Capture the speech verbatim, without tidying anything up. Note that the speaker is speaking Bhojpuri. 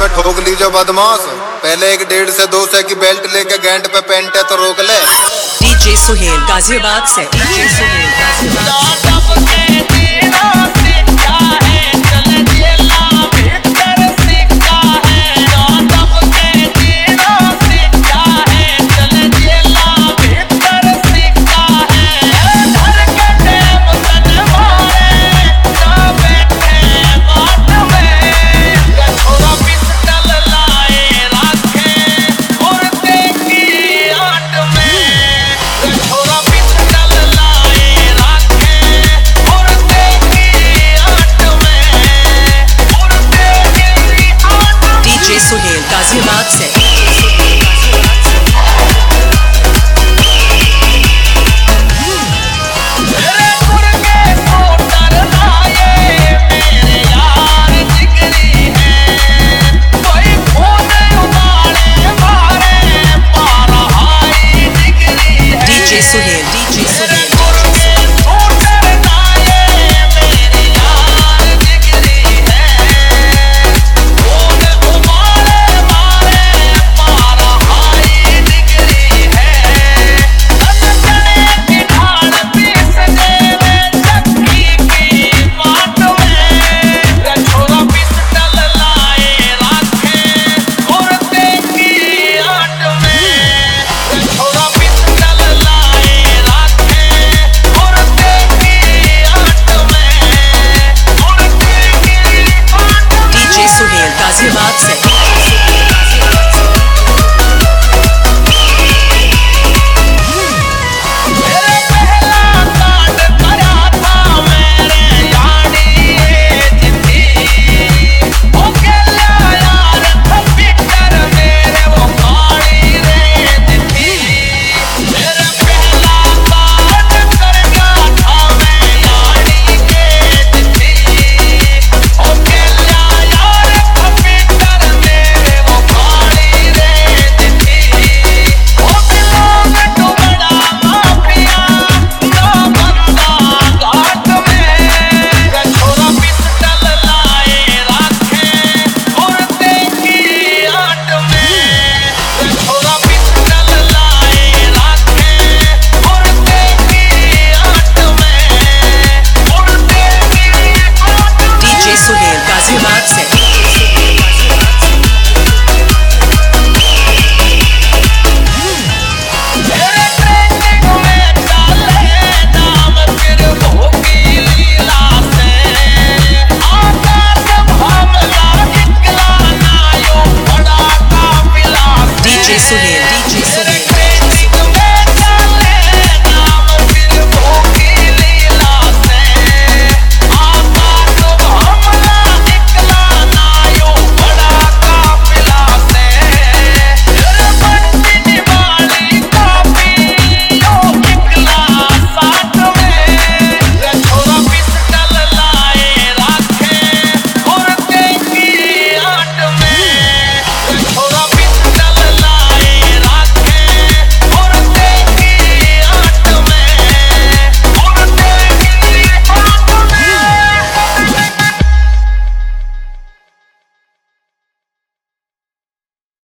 में ठोक ली जो बदमाश। पहले एक डेढ़ से दो सौ की बेल्ट लेके गेंट पे पेंट है तो रोक ले। डीजे सुहेल गाजियाबाद से। डीजे सुहेल गाजियाबाद से। सुहेल गाजियाबाद से। डीजे सुहेल डीजे सुहेल गाजियाबाद से। सुहेल गाजियाबाद से। DJ Suhail DJ